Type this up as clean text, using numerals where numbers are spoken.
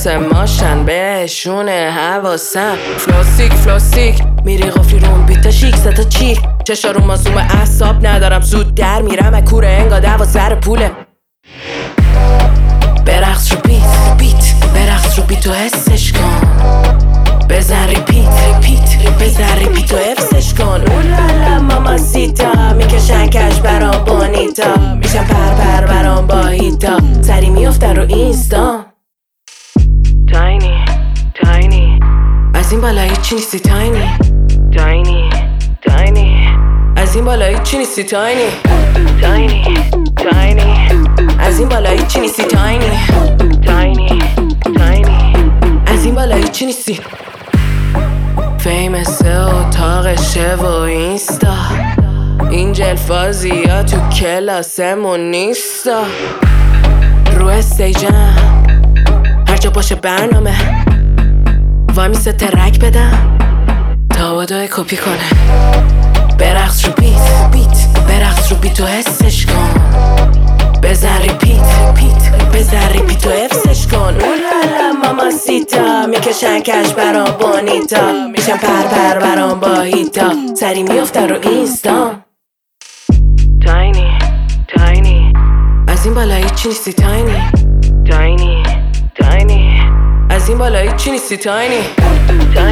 مثل ماشن بهشونه حواسم فلاسیک میری قفلی روم بیتا شیک ستا چیک چشا رو مازوم اعصاب ندارم زود در میرم اکوره انگا دوا سر پوله برقص رو بیت برقص رو بیت و حسش کن بزن ریپیت بزن ریپیت و حفظش کن اولالا ماما سیتا میکشن کش برام بانیتا میشن پر برام با هیتا سری میافتن رو اینستا تاینی از این بالا هیچی نیستی تاینی از این بالا هیچی نیستی تاینی از این بالا هیچی نیستی تاینی از این بالا هیچی نیستی فیمس اتاقشه و اینستا این جلفازی ها تو کلاسمون نیستا رو استیجم هر جا باشه برنامه وای میسه ترک بدم تا بادای کپی کنه برقص رو بیت برقص رو بیت و حسش کن بزن ریپیت و حفظش کن اولالا ماما سیتا میکشن کش برام بانیتا میشن پر برام با هیتا سری میافتن رو اینستا تاینی از این بالا هیچی نیستی تاینی از این بالا هیچی نیستی تاینی